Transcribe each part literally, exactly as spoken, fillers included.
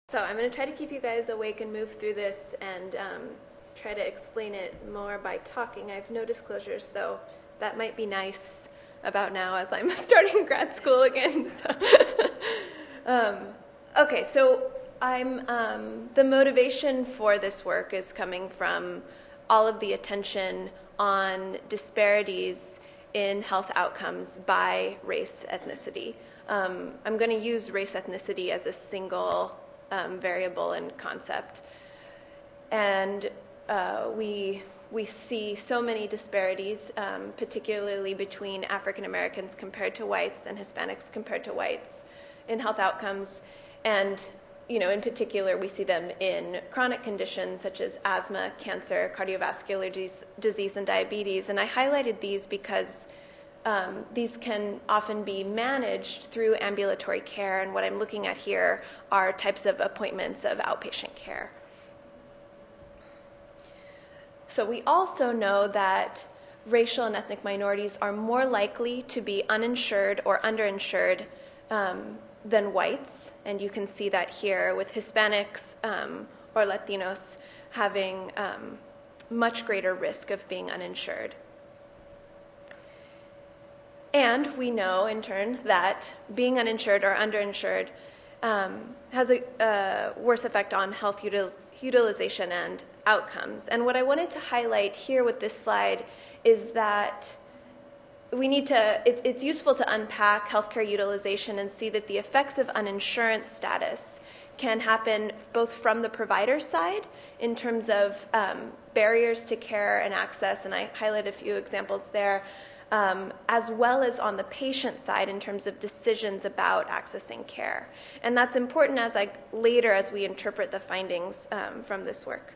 So I'm going to try to keep you guys awake and move through this and um, try to explain it more by talking. I have no disclosures, though that might be nice about now as I'm starting grad school again. um, okay, so I'm um, the motivation for this work is coming from all of the attention on disparities in health outcomes by race, ethnicity. Um, I'm going to use race, ethnicity as a single Um, variable and concept. And uh, we we see so many disparities, um, particularly between African Americans compared to whites and Hispanics compared to whites in health outcomes. And, you know, in particular, we see them in chronic conditions such as asthma, cancer, cardiovascular disease, disease and diabetes. And I highlighted these because Um, these can often be managed through ambulatory care, and what I'm looking at here are types of appointments of outpatient care. So we also know that racial and ethnic minorities are more likely to be uninsured or underinsured um, than whites, and you can see that here with Hispanics um, or Latinos having um, much greater risk of being uninsured. And we know, in turn, that being uninsured or underinsured um, has a uh, worse effect on health util- utilization and outcomes. And what I wanted to highlight here with this slide is that we need to, it, it's useful to unpack healthcare utilization and see that the effects of uninsurance status can happen both from the provider side in terms of um, barriers to care and access, and I highlight a few examples there, Um, as well as on the patient side in terms of decisions about accessing care. And that's important as I later as we interpret the findings um, from this work.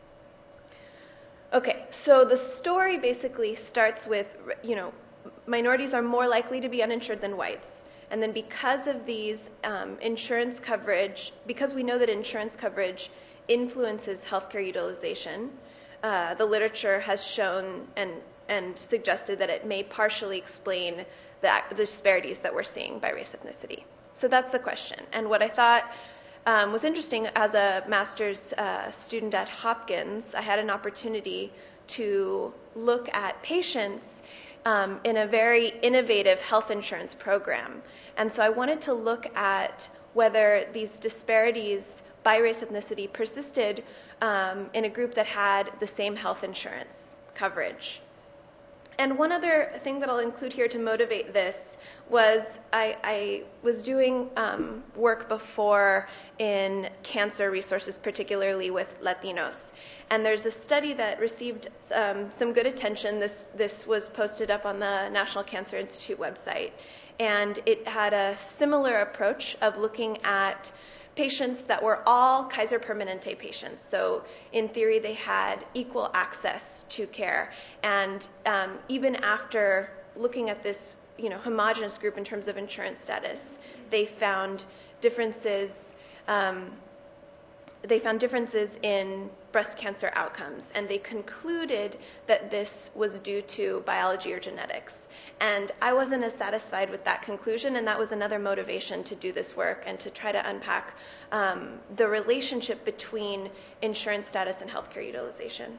Okay, so the story basically starts with, you know, minorities are more likely to be uninsured than whites. And then because of these um, insurance coverage, because we know that insurance coverage influences healthcare utilization, uh, the literature has shown and and suggested that it may partially explain the, the disparities that we're seeing by race ethnicity. So that's the question. And what I thought um, was interesting as a master's uh, student at Hopkins, I had an opportunity to look at patients um, in a very innovative health insurance program. And so I wanted to look at whether these disparities by race ethnicity persisted um, in a group that had the same health insurance coverage. And one other thing that I'll include here to motivate this was I, I was doing um, work before in cancer resources, particularly with Latinos. And there's a study that received um, some good attention. This, this was posted up on the National Cancer Institute website. And it had a similar approach of looking at patients that were all Kaiser Permanente patients. So in theory, they had equal access to care. And um, even after looking at this, you know, homogeneous group in terms of insurance status, they found differences. Um, they found differences in breast cancer outcomes, and they concluded that this was due to biology or genetics. And I wasn't as satisfied with that conclusion, and that was another motivation to do this work and to try to unpack um, the relationship between insurance status and healthcare utilization.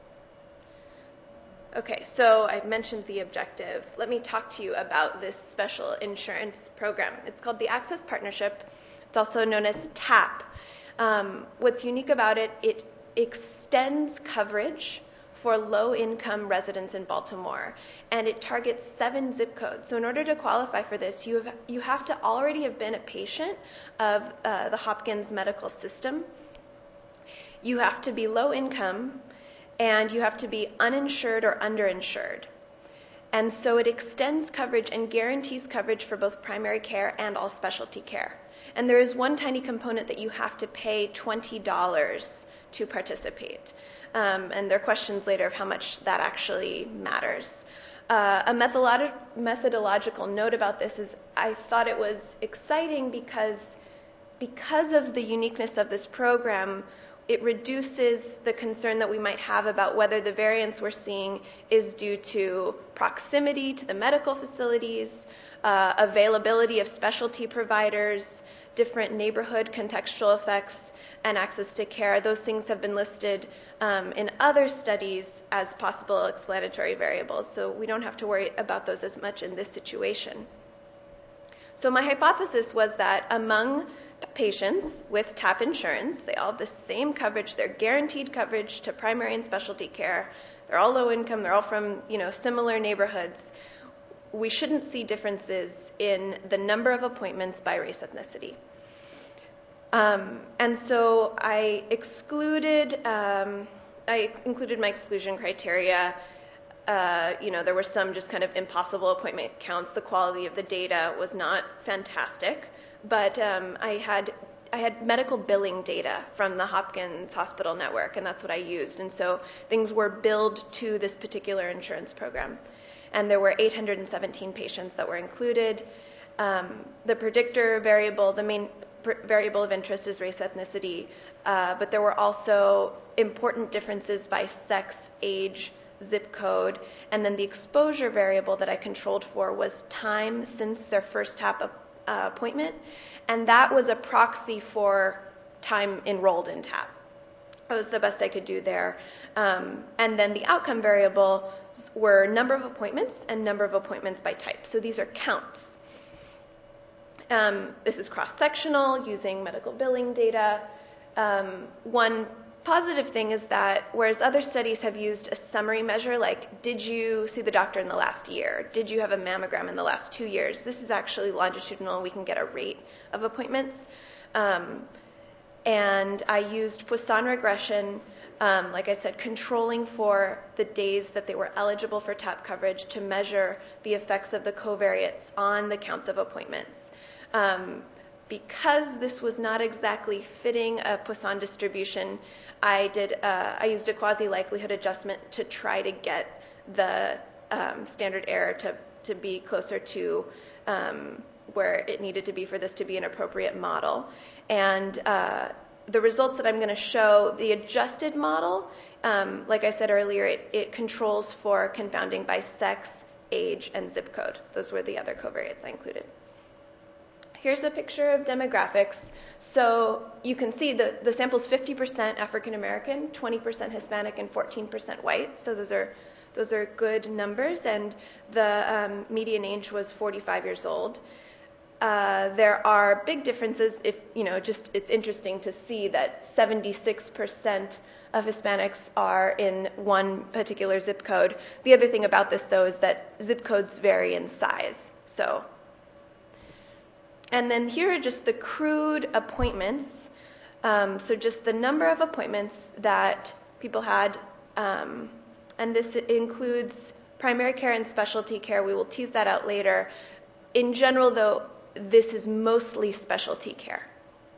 Okay, so I mentioned the objective. Let me talk to you about this special insurance program. It's called the Access Partnership. It's also known as TAP. Um, what's unique about it, it extends coverage for low-income residents in Baltimore, and it targets seven zip codes. So in order to qualify for this, you have, you have to already have been a patient of uh, the Hopkins medical system. You have to be low income, and you have to be uninsured or underinsured. And so it extends coverage and guarantees coverage for both primary care and all specialty care. And there is one tiny component that you have to pay twenty dollars to participate. Um, and there are questions later of how much that actually matters. Uh, a methodolo- methodological note about this is I thought it was exciting because, because of the uniqueness of this program, it reduces the concern that we might have about whether the variance we're seeing is due to proximity to the medical facilities, uh, availability of specialty providers, different neighborhood contextual effects, and access to care. Those things have been listed um, in other studies as possible explanatory variables, so we don't have to worry about those as much in this situation. So my hypothesis was that among patients with TAP insurance, they all have the same coverage, they're guaranteed coverage to primary and specialty care, they're all low income, they're all from, you know, similar neighborhoods. We shouldn't see differences in the number of appointments by race ethnicity. Um, and so I excluded, um, I included my exclusion criteria. Uh, you know, there were some just kind of impossible appointment counts. The quality of the data was not fantastic, but um, I had I had medical billing data from the Hopkins Hospital Network, and that's what I used. And so things were billed to this particular insurance program. And there were eight hundred seventeen patients that were included. Um, the predictor variable, the main variable of interest is race ethnicity, uh, but there were also important differences by sex, age, zip code, and then the exposure variable that I controlled for was time since their first TAP uh, appointment, and that was a proxy for time enrolled in TAP. That was the best I could do there. Um, and then the outcome variable were number of appointments and number of appointments by type. So these are counts. Um, this is cross-sectional using medical billing data. Um, one positive thing is that whereas other studies have used a summary measure like did you see the doctor in the last year, did you have a mammogram in the last two years, this is actually longitudinal. We can get a rate of appointments. Um, and I used Poisson regression, um, like I said, controlling for the days that they were eligible for TAP coverage to measure the effects of the covariates on the counts of appointments. Um, because this was not exactly fitting a Poisson distribution, I did uh, I used a quasi-likelihood adjustment to try to get the um, standard error to, to be closer to um, where it needed to be for this to be an appropriate model. And uh, the results that I'm going to show, the adjusted model, um, like I said earlier, it, it controls for confounding by sex, age, and zip code. Those were the other covariates I included. Here's a picture of demographics. So you can see the, the sample is fifty percent African American, twenty percent Hispanic, and fourteen percent white. So those are those are good numbers. And the um, median age was forty-five years old. Uh, there are big differences. If you know, just it's interesting to see that seventy-six percent of Hispanics are in one particular zip code. The other thing about this, though, is that zip codes vary in size. So. And then here are just the crude appointments. Um, so just the number of appointments that people had. Um, and this includes primary care and specialty care. We will tease that out later. In general, though, this is mostly specialty care.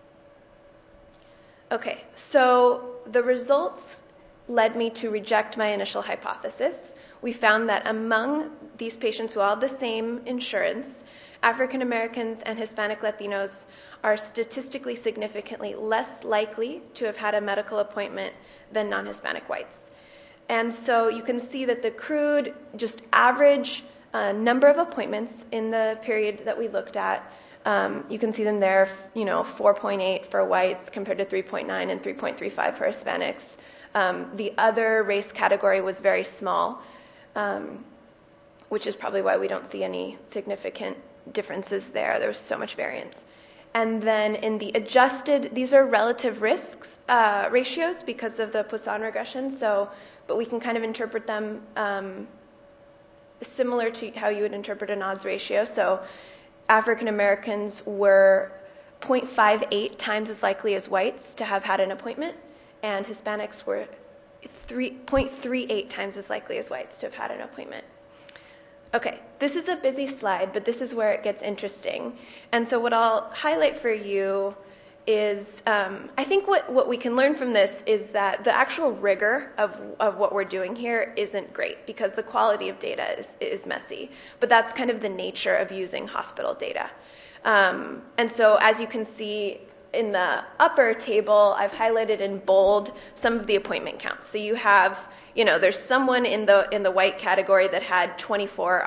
Okay, so the results led me to reject my initial hypothesis. We found that among these patients who all have the same insurance, African Americans and Hispanic Latinos are statistically significantly less likely to have had a medical appointment than non-Hispanic whites. And so you can see that the crude, just average uh, number of appointments in the period that we looked at, um, you can see them there, you know, four point eight for whites compared to three point nine and three point three five for Hispanics. Um, the other race category was very small, um, which is probably why we don't see any significant differences there. There was so much variance. And then in the adjusted, these are relative risks uh, ratios because of the Poisson regression, so, but we can kind of interpret them um, similar to how you would interpret an odds ratio. So African Americans were zero point five eight times as likely as whites to have had an appointment, and Hispanics were zero point three eight times as likely as whites to have had an appointment. Okay, this is a busy slide, but this is where it gets interesting. And so what I'll highlight for you is, um, I think what, what we can learn from this is that the actual rigor of, of what we're doing here isn't great because the quality of data is, is messy. But that's kind of the nature of using hospital data. Um, and so as you can see in the upper table, I've highlighted in bold some of the appointment counts. So you have, you know, there's someone in the in the white category that had twenty-four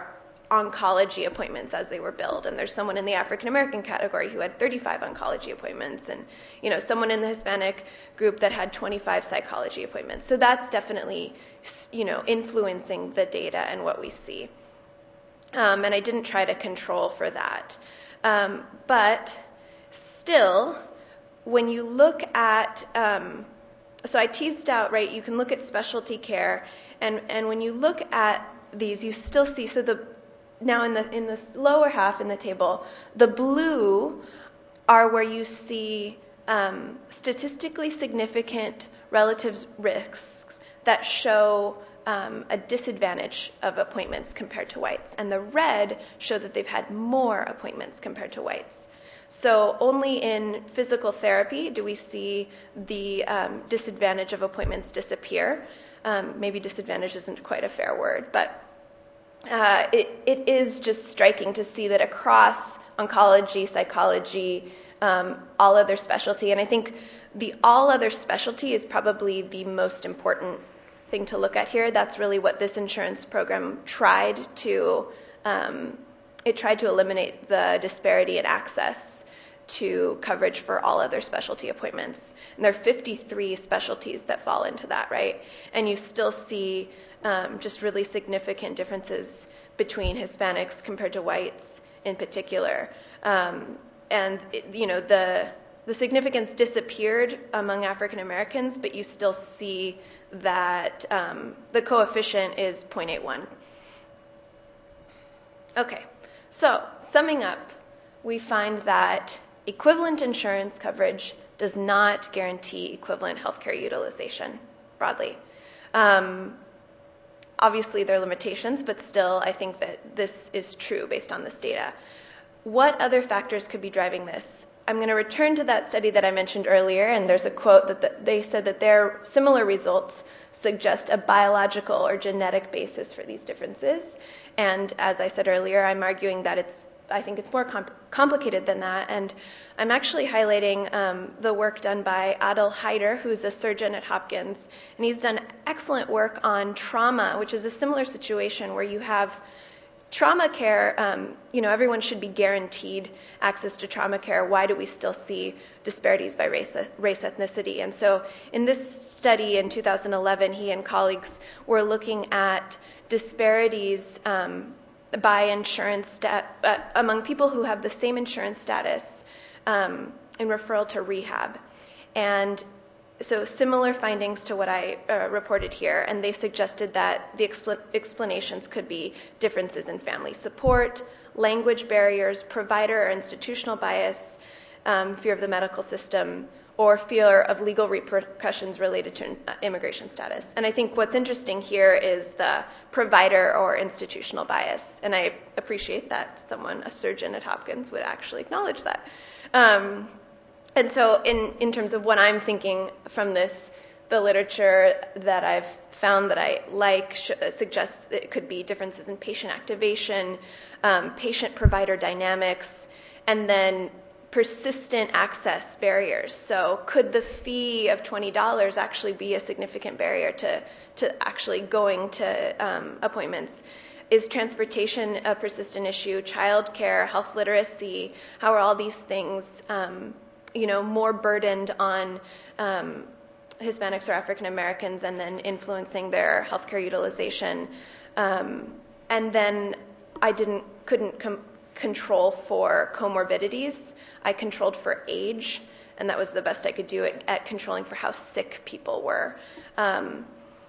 oncology appointments as they were billed, and there's someone in the African American category who had thirty-five oncology appointments, and you know someone in the Hispanic group that had twenty-five psychology appointments. So that's definitely you know influencing the data and what we see. Um, and I didn't try to control for that, um, but still, when you look at um, so I teased out, right, you can look at specialty care, and, and when you look at these, you still see, so the now in the in the lower half in the table, the blue are where you see um, statistically significant relative risks that show um, a disadvantage of appointments compared to whites, and the red show that they've had more appointments compared to whites. So only in physical therapy do we see the um, disadvantage of appointments disappear. Um, maybe disadvantage isn't quite a fair word, but uh, it, it is just striking to see that across oncology, psychology, um, all other specialty, and I think the all other specialty is probably the most important thing to look at here. That's really what this insurance program tried to, um, it tried to eliminate the disparity in access to coverage for all other specialty appointments. And there are fifty-three specialties that fall into that, right? And you still see um, just really significant differences between Hispanics compared to whites in particular. Um, and, it, you know, the the significance disappeared among African Americans, but you still see that um, the coefficient is zero point eight one. Okay, so summing up, we find that equivalent insurance coverage does not guarantee equivalent healthcare utilization broadly. Um, obviously, there are limitations, but still, I think that this is true based on this data. What other factors could be driving this? I'm going to return to that study that I mentioned earlier, and there's a quote that the, they said that their similar results suggest a biological or genetic basis for these differences. And as I said earlier, I'm arguing that it's I think it's more comp- complicated than that, and I'm actually highlighting um, the work done by Adil Haider, who's a surgeon at Hopkins, and he's done excellent work on trauma, which is a similar situation where you have trauma care. Um, you know, everyone should be guaranteed access to trauma care. Why do we still see disparities by race, race ethnicity? And so in this study in two thousand eleven, he and colleagues were looking at disparities um, by insurance stat, uh, among people who have the same insurance status um, in referral to rehab. And so similar findings to what I uh, reported here, and they suggested that the expl- explanations could be differences in family support, language barriers, provider or institutional bias, um, fear of the medical system, or fear of legal repercussions related to immigration status. And I think what's interesting here is the provider or institutional bias. And I appreciate that someone, a surgeon at Hopkins, would actually acknowledge that. Um, and so in, in terms of what I'm thinking from this, the literature that I've found that I like sh- suggests that it could be differences in patient activation, um, patient-provider dynamics, and then persistent access barriers. So could the fee of twenty dollars actually be a significant barrier to, to actually going to um, appointments? Is transportation a persistent issue? Childcare, health literacy, how are all these things um, you know, more burdened on um, Hispanics or African Americans and then influencing their healthcare utilization? Um, and then I didn't couldn't com- control for comorbidities. I controlled for age, and that was the best I could do at, at controlling for how sick people were. Um,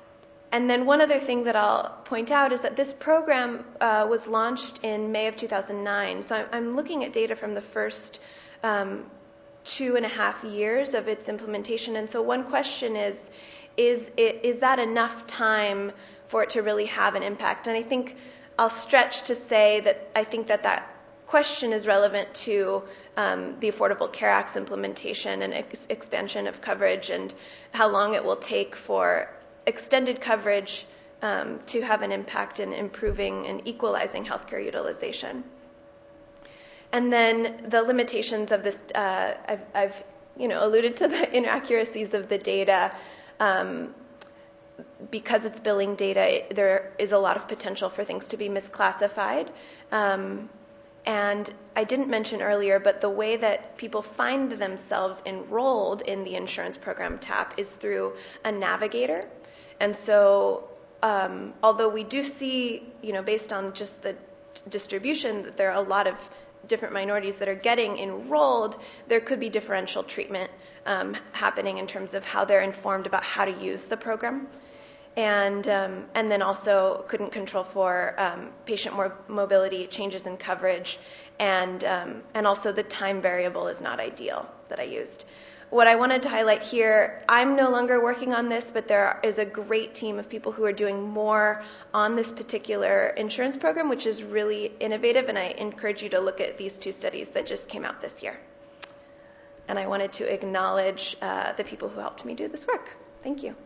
and then one other thing that I'll point out is that this program uh, was launched in May of two thousand nine. So I'm, I'm looking at data from the first um, two and a half years of its implementation. And so one question is, is, it, is that enough time for it to really have an impact? And I think I'll stretch to say that I think that that question is relevant to um, the Affordable Care Act's implementation and ex- expansion of coverage and how long it will take for extended coverage um, to have an impact in improving and equalizing healthcare utilization. And then the limitations of this, uh, I've, I've you know, alluded to the inaccuracies of the data. Um, because it's billing data, there is a lot of potential for things to be misclassified. Um, and I didn't mention earlier, but the way that people find themselves enrolled in the insurance program TAP is through a navigator. And so um, although we do see, you know, based on just the distribution, that there are a lot of different minorities that are getting enrolled, there could be differential treatment um, happening in terms of how they're informed about how to use the program. And um, and then also couldn't control for um, patient more mobility, changes in coverage, and um, and also the time variable is not ideal that I used. What I wanted to highlight here, I'm no longer working on this, but there is a great team of people who are doing more on this particular insurance program, which is really innovative, and I encourage you to look at these two studies that just came out this year. And I wanted to acknowledge uh, the people who helped me do this work. Thank you.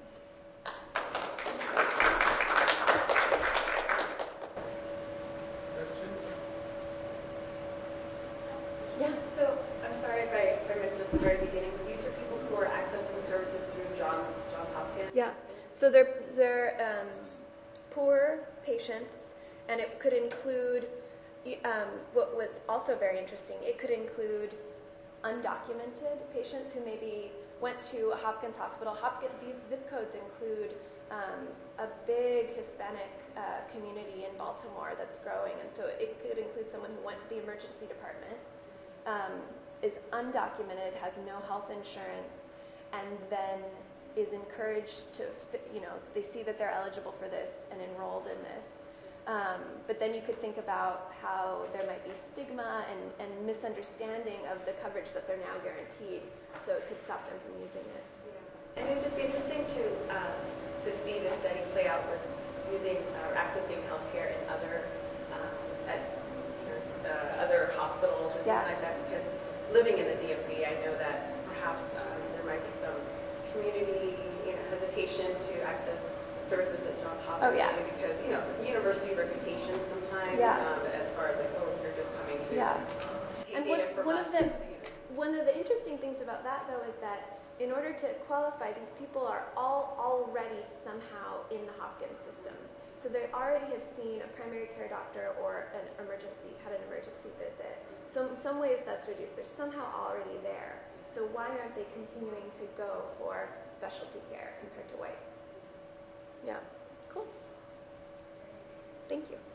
Yeah, so I'm sorry if I, if I missed this at the very beginning. These are people who are accessing services through John, Johns Hopkins? Yeah, so they're, they're um, poor patients, and it could include, um, what was also very interesting, it could include undocumented patients who maybe went to a Hopkins hospital. Hopkins, these zip codes include um, a big Hispanic uh, community in Baltimore that's growing, and so it could include someone who went to the emergency department, Um, is undocumented, has no health insurance, and then is encouraged to, you know, they see that they're eligible for this and enrolled in this. Um, but then you could think about how there might be stigma and, and misunderstanding of the coverage that they're now guaranteed, so it could stop them from using it. Yeah. And it would just be interesting to um, to see this study play out with using or uh, accessing healthcare in other um, at, Uh, other hospitals or something yeah. like that, because living in the D M V, I know that perhaps um, there might be some community, you know, hesitation to access services at Johns Hopkins, oh, yeah. because, you know, university reputation sometimes, yeah. um, as far as like, oh, you're just coming to yeah. take and data one, from one us. Of the, one of the interesting things about that, though, is that in order to qualify, these people are all already somehow in the Hopkins system. So they already have seen a primary care doctor or an emergency, had an emergency visit. So in some ways that's reduced. They're somehow already there. So why aren't they continuing to go for specialty care compared to white? Yeah, cool. Thank you.